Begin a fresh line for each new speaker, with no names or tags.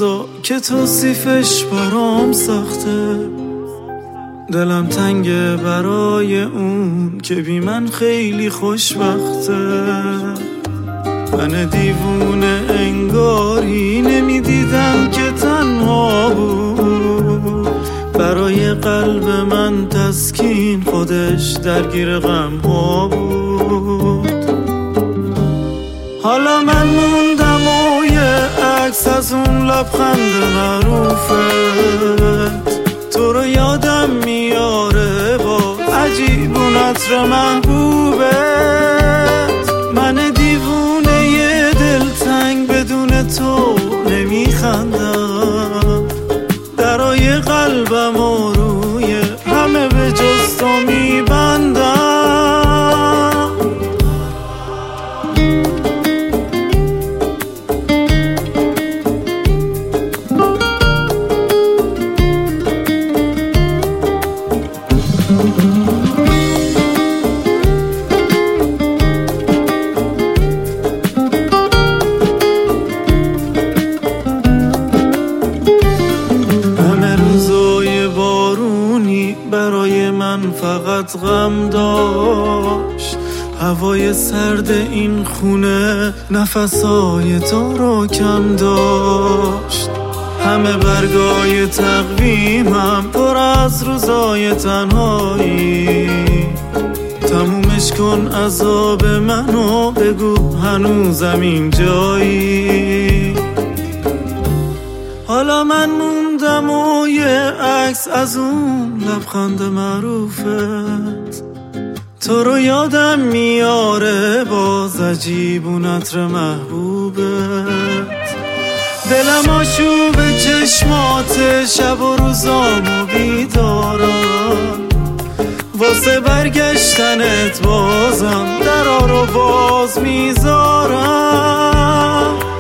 روزا که توصیفش برام سخته، دلم تنگه برای اون که بی من خیلی خوشبخته. من دیوونه انگاری نمیدیدم که تنها بود، برای قلب من تسکین خودش درگیر غم ها بود. حالا من موندم و یه عکس از اون لبخند معروفت، تو رو یادم میاره با عجیب و عطر محبوبت. من دیوونه یه دلتنگ بدون تو نمیخندم، درای قلبم و روی همه به جز تو میبندم. برای من فقط غم داشت، هوای سرد این خونه نفسای تو رو کم داشت. همه برگای تقویمم پر از روزای تنهایی، تمومش کن عذاب منو، بگو هنوزم اینجایی. حالا من موندم و یه عکس از اون لبخند معروفت، تو رو یادم میاره باز عجیب و عطر محبوبت. دلم آشوب چشمات شب و روزامو بیدارم، واسه برگشتنت بازم درا رو باز میذارم.